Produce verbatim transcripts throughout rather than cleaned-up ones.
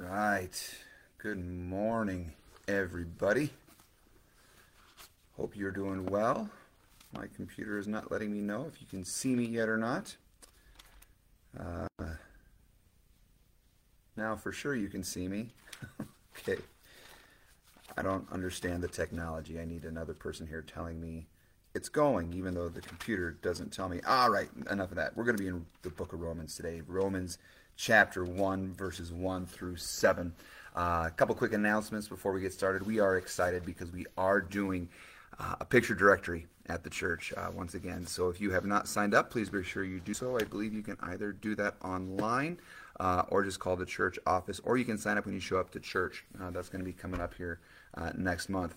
right. Good morning, everybody. Hope you're doing well. My computer is not letting me know if you can see me yet or not. Uh, now for sure you can see me. Okay. I don't understand the technology. I need another person here telling me it's going, even though the computer doesn't tell me. All right, enough of that. We're going to be in the book of Romans today. Romans chapter one, verses one through seven. Uh, a couple quick announcements before we get started. We are excited because we are doing uh, a picture directory at the church uh, once again. So if you have not signed up, please be sure you do so. I believe you can either do that online uh, or just call the church office, or you can sign up when you show up to church. Uh, that's going to be coming up here uh, next month.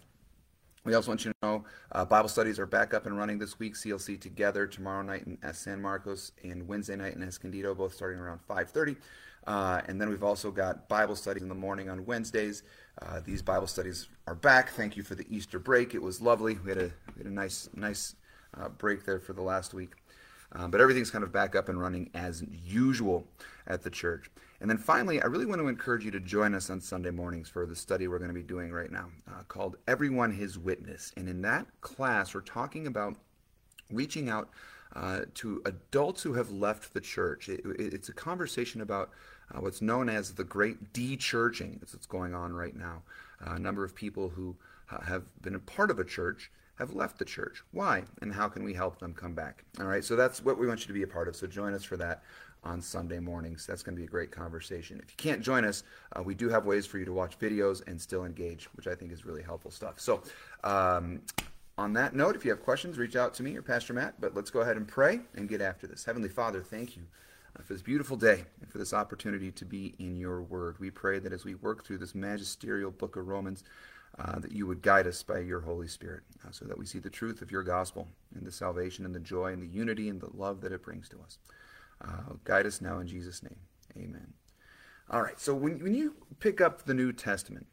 We also want you to know uh, Bible studies are back up and running this week. C L C together tomorrow night in San Marcos and Wednesday night in Escondido, both starting around five thirty. Uh, and then we've also got Bible studies in the morning on Wednesdays. Uh, these Bible studies are back. Thank you for the Easter break. It was lovely. We had a, we had a nice, nice uh, break there for the last week. Um, but everything's kind of back up and running as usual at the church. And then finally, I really want to encourage you to join us on Sunday mornings for the study we're going to be doing right now uh, called Everyone His Witness. And in that class, we're talking about reaching out uh, to adults who have left the church. It, it, it's a conversation about uh, what's known as the great de-churching that's going on right now. Uh, a number of people who uh, have been a part of a church have left the church. Why? And how can we help them come back? All right, so that's what we want you to be a part of. So join us for that on Sunday mornings. That's going to be a great conversation. If you can't join us, uh, we do have ways for you to watch videos and still engage, which I think is really helpful stuff. So um, on that note, if you have questions, reach out to me or Pastor Matt, but let's go ahead and pray and get after this. Heavenly Father, thank you uh, for this beautiful day and for this opportunity to be in your word. We pray that as we work through this magisterial book of Romans, Uh, that you would guide us by your Holy Spirit uh, so that we see the truth of your gospel and the salvation and the joy and the unity and the love that it brings to us. Uh, guide us now in Jesus' name. Amen. All right, so when, when you pick up the New Testament,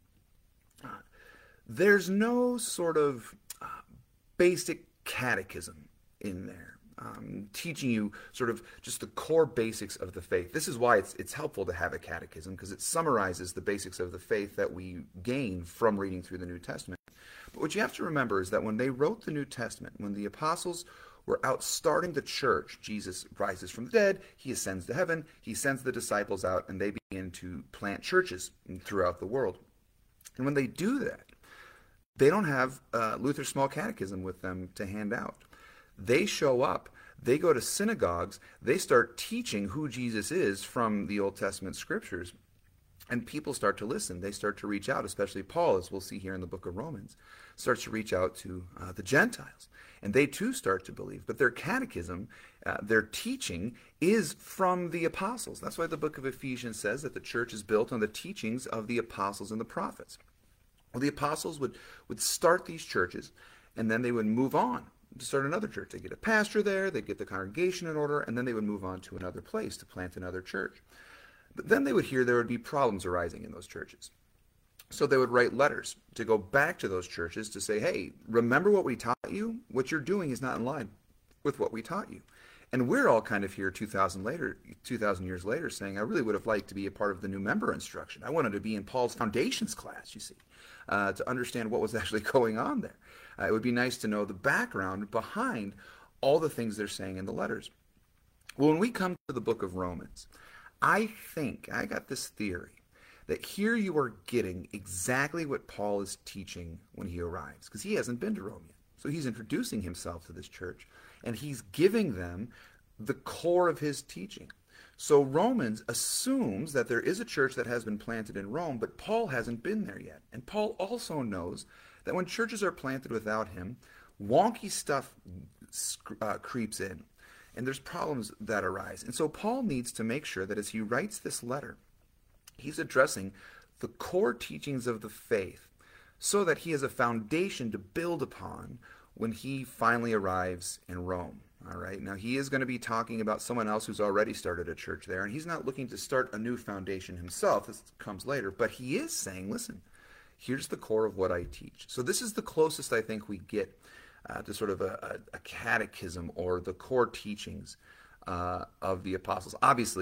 uh, there's no sort of uh, basic catechism in there. Um, teaching you sort of just the core basics of the faith. This is why it's it's helpful to have a catechism, because it summarizes the basics of the faith that we gain from reading through the New Testament. But what you have to remember is that when they wrote the New Testament, when the apostles were out starting the church, Jesus rises from the dead, he ascends to heaven, he sends the disciples out, and they begin to plant churches throughout the world. And when they do that, they don't have uh, Luther's Small Catechism with them to hand out. They show up, they go to synagogues, they start teaching who Jesus is from the Old Testament scriptures, and people start to listen. They start to reach out, especially Paul, as we'll see here in the book of Romans, starts to reach out to uh, the Gentiles. And they too start to believe. But their catechism, uh, their teaching, is from the apostles. That's why the book of Ephesians says that the church is built on the teachings of the apostles and the prophets. Well, the apostles would, would start these churches, and then they would move on to start another church. They get a pastor there, they get the congregation in order, and then they would move on to another place to plant another church. But then they would hear there would be problems arising in those churches. So they would write letters to go back to those churches to say, hey, remember what we taught you? What you're doing is not in line with what we taught you. And we're all kind of here two thousand later, two thousand years later saying, I really would have liked to be a part of the new member instruction. I wanted to be in Paul's foundations class, you see, uh, to understand what was actually going on there. Uh, it would be nice to know the background behind all the things they're saying in the letters. Well, when we come to the book of Romans, I think, I got this theory, that here you are getting exactly what Paul is teaching when he arrives, because he hasn't been to Rome yet. So he's introducing himself to this church, and he's giving them the core of his teaching. So Romans assumes that there is a church that has been planted in Rome, but Paul hasn't been there yet. And Paul also knows that when churches are planted without him, wonky stuff uh, creeps in, and there's problems that arise. And so Paul needs to make sure that as he writes this letter, he's addressing the core teachings of the faith so that he has a foundation to build upon when he finally arrives in Rome. All right. Now, he is going to be talking about someone else who's already started a church there, and he's not looking to start a new foundation himself. This comes later. But he is saying, listen, here's the core of what I teach. So this is the closest I think we get uh, to sort of a, a, a catechism or the core teachings uh, of the apostles. Obviously,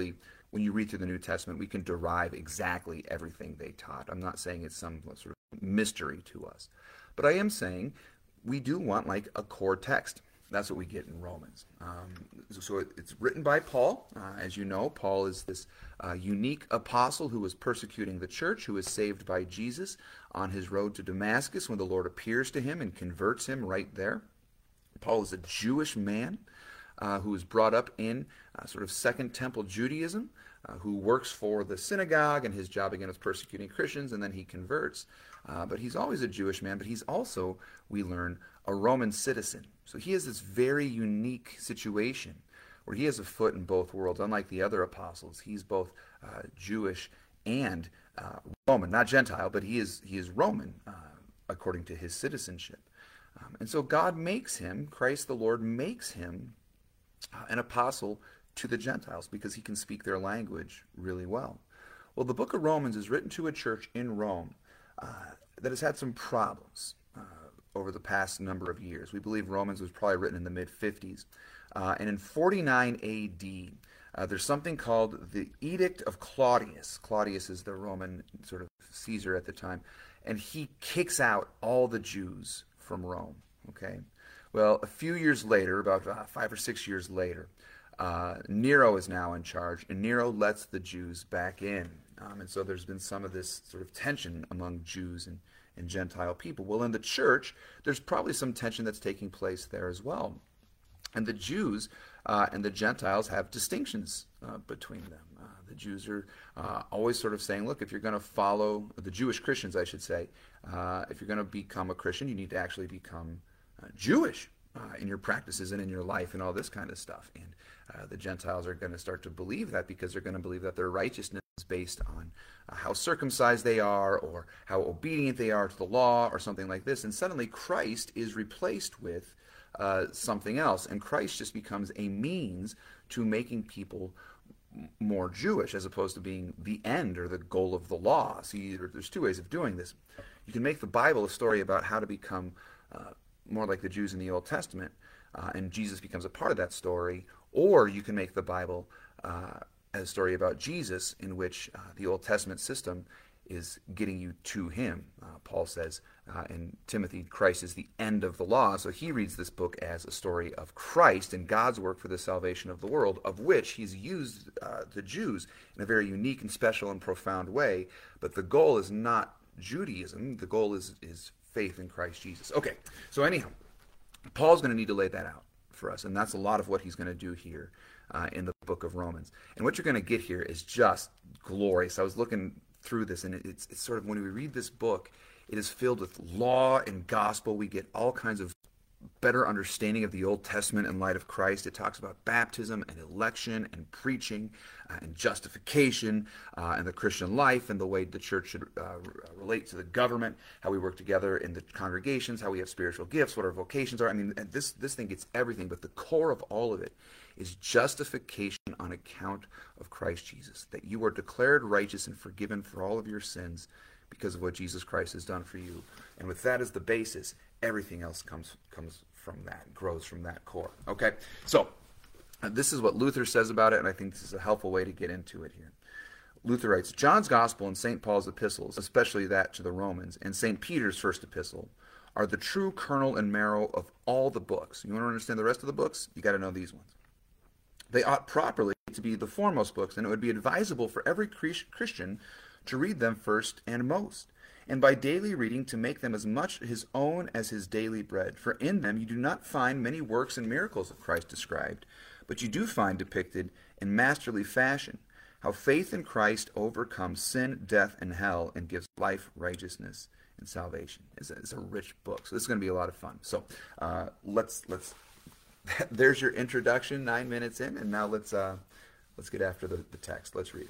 when you read through the New Testament, we can derive exactly everything they taught. I'm not saying it's some sort of mystery to us. But I am saying we do want like a core text. That's what we get in Romans. Um, so it, it's written by Paul. Uh, as you know, Paul is this uh, unique apostle who was persecuting the church, who was saved by Jesus on his road to Damascus when the Lord appears to him and converts him right there. Paul is a Jewish man uh, who was brought up in uh, sort of Second Temple Judaism, uh, who works for the synagogue, and his job again is persecuting Christians, and then he converts. Uh, but he's always a Jewish man, but he's also, we learn, a Roman citizen. So he has this very unique situation where he has a foot in both worlds. Unlike the other apostles, he's both uh, Jewish and uh, Roman, not Gentile, but he is he is Roman uh, according to his citizenship. Um, and so God makes him, Christ the Lord makes him uh, an apostle to the Gentiles because he can speak their language really well. Well, the book of Romans is written to a church in Rome uh, that has had some problems uh, over the past number of years. We believe Romans was probably written in the mid fifties. Uh, and in forty-nine A D, uh, there's something called the Edict of Claudius. Claudius is the Roman sort of Caesar at the time. And he kicks out all the Jews from Rome. Okay. Well, a few years later, about uh, five or six years later, uh, Nero is now in charge, and Nero lets the Jews back in. Um, and so there's been some of this sort of tension among Jews and, and Gentile people. Well, in the church, there's probably some tension that's taking place there as well. And the Jews uh, and the Gentiles have distinctions uh, between them. Uh, the Jews are uh, always sort of saying, look, if you're going to follow, the Jewish Christians, I should say, uh, if you're going to become a Christian, you need to actually become uh, Jewish uh, in your practices and in your life and all this kind of stuff. And uh, the Gentiles are going to start to believe that because they're going to believe that their righteousness is based on uh, how circumcised they are or how obedient they are to the law or something like this. And suddenly Christ is replaced with Uh, something else, and Christ just becomes a means to making people m- more Jewish as opposed to being the end or the goal of the law. See, there's two ways of doing this. You can make the Bible a story about how to become uh, more like the Jews in the Old Testament, uh, and Jesus becomes a part of that story, or you can make the Bible uh, a story about Jesus in which uh, the Old Testament system is getting you to him. Uh, Paul says uh, in Timothy, Christ is the end of the law. So he reads this book as a story of Christ and God's work for the salvation of the world, of which he's used uh, the Jews in a very unique and special and profound way. But the goal is not Judaism. The goal is, is faith in Christ Jesus. Okay, so anyhow, Paul's going to need to lay that out for us, and that's a lot of what he's going to do here uh, in the book of Romans. And what you're going to get here is just glorious. I was looking through this, and it's, it's sort of, when we read this book, it is filled with law and gospel. We get all kinds of better understanding of the Old Testament in light of Christ. It talks about baptism and election and preaching uh, and justification uh, and the Christian life and the way the church should uh, relate to the government, how we work together in the congregations, how we have spiritual gifts, what our vocations are. I mean, this, this thing gets everything, but the core of all of it is justification on account of Christ Jesus, that you are declared righteous and forgiven for all of your sins because of what Jesus Christ has done for you. And with that as the basis, everything else comes comes from that, grows from that core. Okay, so uh, this is what Luther says about it, and I think this is a helpful way to get into it here. Luther writes, John's Gospel and Saint Paul's epistles, especially that to the Romans, and Saint Peter's first epistle, are the true kernel and marrow of all the books. You want to understand the rest of the books? You got to know these ones. They ought properly to be the foremost books, and it would be advisable for every Christian to read them first and most, and by daily reading to make them as much his own as his daily bread. For in them you do not find many works and miracles of Christ described, but you do find depicted in masterly fashion how faith in Christ overcomes sin, death, and hell, and gives life, righteousness, and salvation. It's a, it's a rich book, so this is going to be a lot of fun. So uh, let's let's. There's your introduction, nine minutes in, and now let's uh, let's get after the, the text. Let's read it.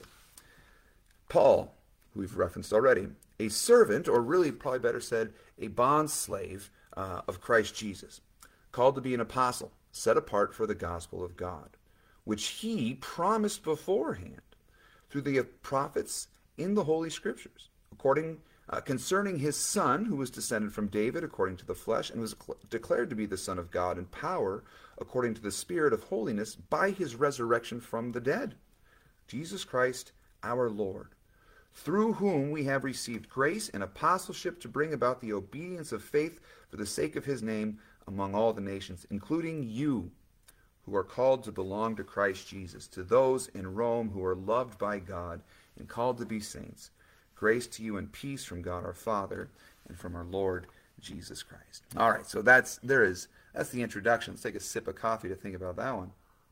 Paul, who we've referenced already, a servant, or really probably better said, a bond slave uh, of Christ Jesus, called to be an apostle, set apart for the gospel of God, which he promised beforehand through the prophets in the Holy Scriptures, according Uh, concerning his Son, who was descended from David according to the flesh, and was declared to be the Son of God in power, according to the Spirit of holiness, by his resurrection from the dead, Jesus Christ our Lord, through whom we have received grace and apostleship to bring about the obedience of faith for the sake of his name among all the nations, including you who are called to belong to Christ Jesus, to those in Rome who are loved by God and called to be saints. Grace to you and peace from God our Father and from our Lord Jesus Christ. All right, so that's there is that's the introduction. Let's take a sip of coffee to think about that one.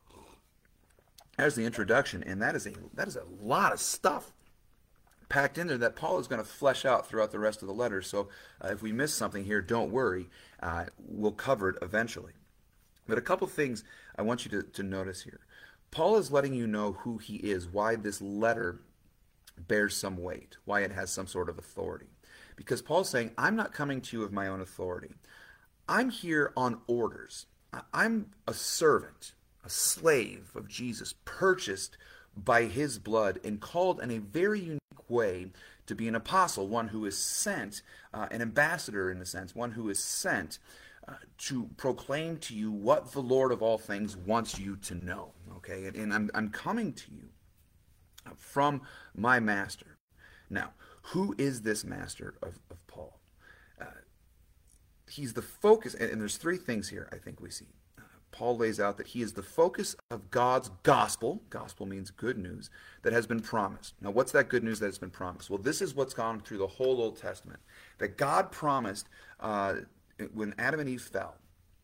There's the introduction, and that is a that is a lot of stuff packed in there that Paul is going to flesh out throughout the rest of the letter. So uh, if we miss something here, don't worry. Uh, we'll cover it eventually. But a couple things I want you to, to notice here. Paul is letting you know who he is, why this letter bears some weight, why it has some sort of authority. Because Paul's saying, I'm not coming to you of my own authority. I'm here on orders. I'm a servant, a slave of Jesus, purchased by his blood and called in a very unique way to be an apostle, one who is sent, uh, an ambassador in a sense, one who is sent uh, to proclaim to you what the Lord of all things wants you to know. Okay, and, and I'm, I'm coming to you from my master. Now, who is this master of, of Paul? Uh, he's the focus, and, and there's three things here I think we see. Uh, Paul lays out that he is the focus of God's gospel. Gospel means good news that has been promised. Now, what's that good news that has been promised? Well, this is what's gone through the whole Old Testament. That God promised uh, when Adam and Eve fell,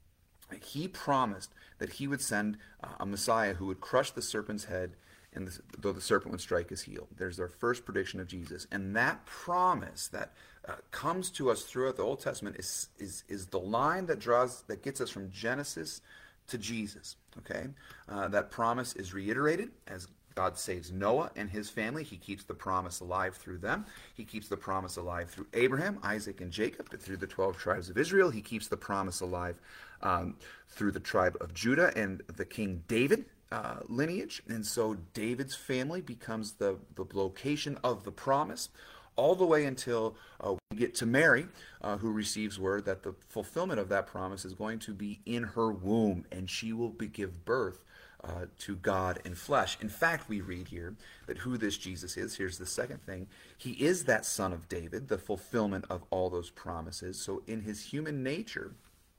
he promised that he would send uh, a Messiah who would crush the serpent's head, and the, though the serpent would strike his heel. There's our first prediction of Jesus. And that promise that uh, comes to us throughout the Old Testament is, is, is the line that draws, that gets us from Genesis to Jesus. Okay? Uh, that promise is reiterated as God saves Noah and his family. He keeps the promise alive through them. He keeps the promise alive through Abraham, Isaac, and Jacob, but through the twelve tribes of Israel. He keeps the promise alive um, through the tribe of Judah and the King David uh, lineage. And so David's family becomes the, the location of the promise, all the way until uh, we get to Mary, uh, who receives word that the fulfillment of that promise is going to be in her womb, and she will be, give birth Uh, to God in flesh. In fact, we read here that who this Jesus is. Here's the second thing. He is that son of David, the fulfillment of all those promises. So in his human nature,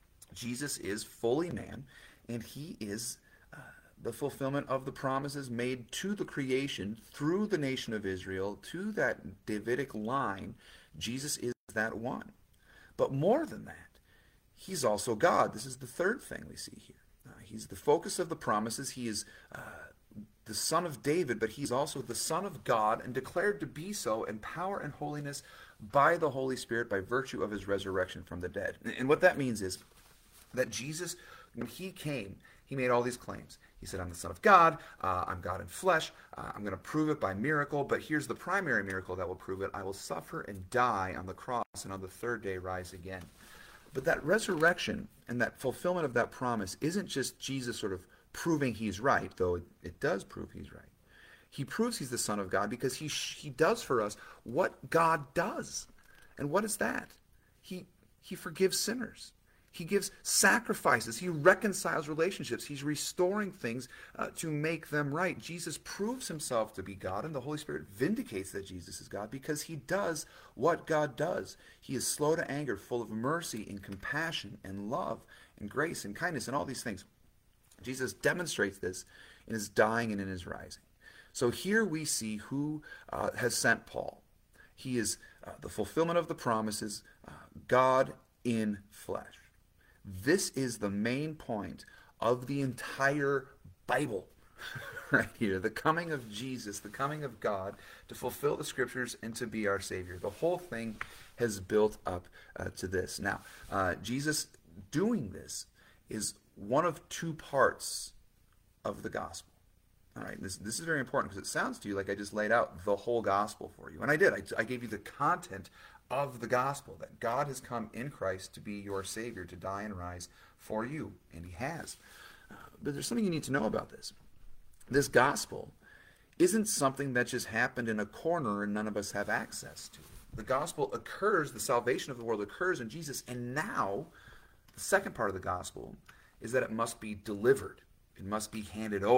Jesus is fully man, and he is uh, the fulfillment of the promises made to the creation through the nation of Israel, to that Davidic line. Jesus is that one. But more than that, he's also God. This is the third thing we see here. Uh, he's the focus of the promises. He is uh, the son of David, but he's also the son of God and declared to be so in power and holiness by the Holy Spirit by virtue of his resurrection from the dead. And, and what that means is that Jesus, when he came, he made all these claims. He said, I'm the son of God, uh, I'm God in flesh, uh, I'm going to prove it by miracle, but here's the primary miracle that will prove it. I will suffer and die on the cross and on the third day rise again. But that resurrection and that fulfillment of that promise isn't just Jesus sort of proving he's right, though it, it does prove he's right. He proves he's the Son of God because he he does for us what God does. And what is that? He he forgives sinners. He gives sacrifices. He reconciles relationships. He's restoring things uh, to make them right. Jesus proves himself to be God, and the Holy Spirit vindicates that Jesus is God because he does what God does. He is slow to anger, full of mercy and compassion and love and grace and kindness and all these things. Jesus demonstrates this in his dying and in his rising. So here we see who uh, has sent Paul. He is uh, the fulfillment of the promises, uh, God in flesh. This is the main point of the entire Bible right here. The coming of Jesus, the coming of God to fulfill the scriptures and to be our Savior. The whole thing has built up uh, to this. Now, uh, Jesus doing this is one of two parts of the gospel. All right, this, this is very important because it sounds to you like I just laid out the whole gospel for you. And I did. I, I gave you the content of the gospel, that God has come in Christ to be your Savior, to die and rise for you, and he has. Uh, but there's something you need to know about this. This gospel isn't something that just happened in a corner and none of us have access to. The gospel occurs, the salvation of the world occurs in Jesus, and now the second part of the gospel is that it must be delivered. It must be handed over.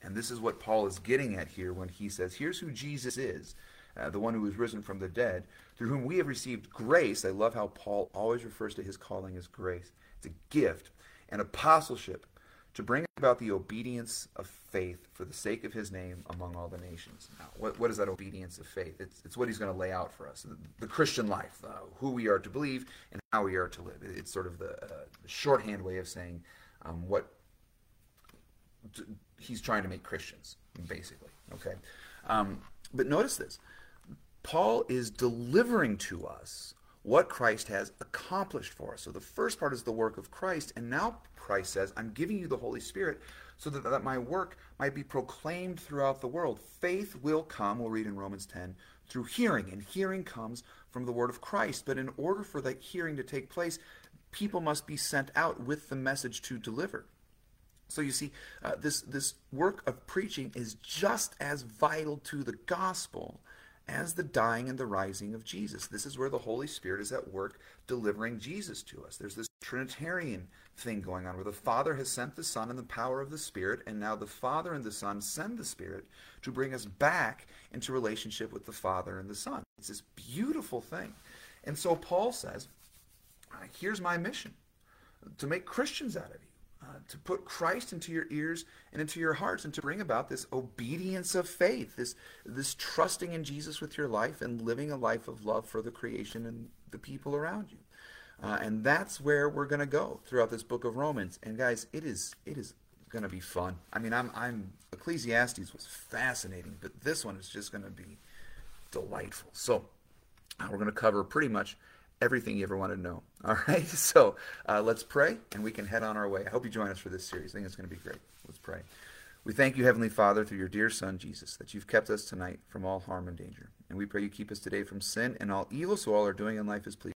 And this is what Paul is getting at here when he says, here's who Jesus is, uh, the one who was risen from the dead, through whom we have received grace. I love how Paul always refers to his calling as grace. It's a gift, and apostleship, to bring about the obedience of faith for the sake of his name among all the nations. Now, what, what is that obedience of faith? It's, it's what he's going to lay out for us. The, the Christian life, uh, who we are to believe and how we are to live. It's sort of the, uh, the shorthand way of saying um, what t- he's trying to make Christians, basically. Okay, um, but notice this. Paul is delivering to us what Christ has accomplished for us. So the first part is the work of Christ, and now Christ says, I'm giving you the Holy Spirit so that, that my work might be proclaimed throughout the world. Faith will come, we'll read in Romans ten, through hearing, and hearing comes from the word of Christ. But in order for that hearing to take place, people must be sent out with the message to deliver. So you see, uh, this, this work of preaching is just as vital to the gospel as the dying and the rising of Jesus. This is where the Holy Spirit is at work delivering Jesus to us. There's this Trinitarian thing going on where the Father has sent the Son in the power of the Spirit, and now the Father and the Son send the Spirit to bring us back into relationship with the Father and the Son. It's this beautiful thing. And so Paul says, here's my mission, to make Christians out of you. Uh, to put Christ into your ears and into your hearts, and to bring about this obedience of faith, this this trusting in Jesus with your life and living a life of love for the creation and the people around you. Uh, and that's where we're going to go throughout this book of Romans. And guys, it is it is going to be fun. I mean, I'm I'm Ecclesiastes was fascinating, but this one is just going to be delightful. So uh, we're going to cover pretty much everything you ever wanted to know. All right, so uh, let's pray, and we can head on our way. I hope you join us for this series. I think it's going to be great. Let's pray. We thank you, Heavenly Father, through your dear Son, Jesus, that you've kept us tonight from all harm and danger. And we pray you keep us today from sin and all evil, so all our doing in life is pleasing.